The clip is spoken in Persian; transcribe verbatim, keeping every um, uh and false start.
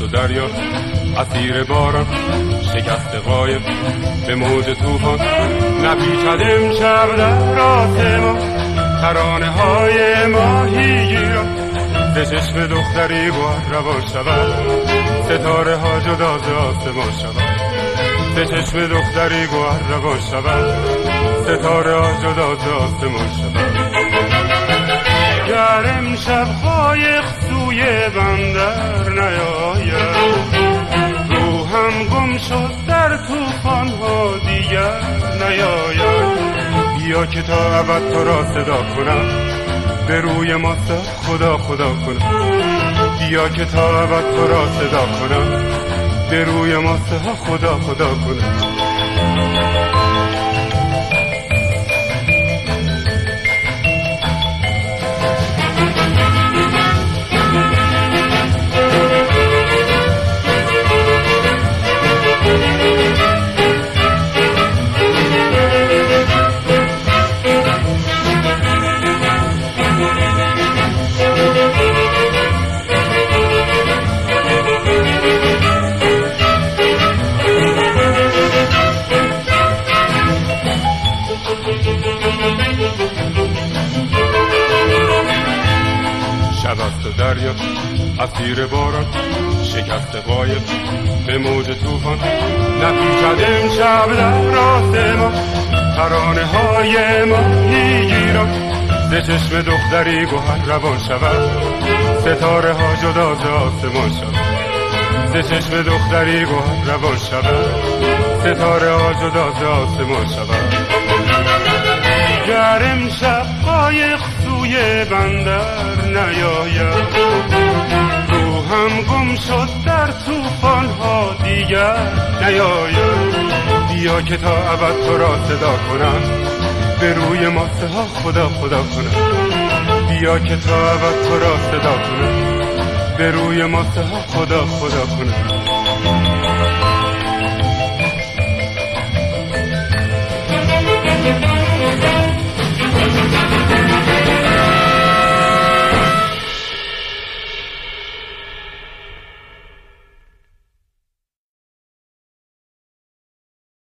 و دریا اسیر باران، شکست قایب به موج طوفان، نپیچد امشب در آسمان ترانه های ماهیگیران. ز چشم دختری گوهر روان شود، ستاره ها جدا ز آسمان شود. ز چشم دختری گوهر روان شود، ستاره ها جدا ز آسمان شود. گر امشب قایق سوی بندر نیاید، روحم گم شد در طوفان ها دیگر نیاید. بیا که تا ابد تو را صدا کنم، به روی ما خدا خدا کنم. بیا که تا ابد تو را صدا کنم، به روی ما خدا خدا کنم. شب است و دریا اسیر باران، شکست قایب به موج طوفان، نپیچد امشب در آسمان ترانه های ماهیگیران. ز چشم دختری گوهر روان شود، ستاره ها جدا ز آسمان شود. ز چشم دختری گوهر روان شود، ستاره ها جدا ز آسمان شود. گر امشب قایق سوی بندر نیاید، روحم گم شد در طوفان ها دیگر نیاید. بیا که تا ابد تو را صدا کنم، به روی ما خدا خدا کنم. بیا که تا ابد تو را صدا کنم، به روی ما خدا خدا کنم.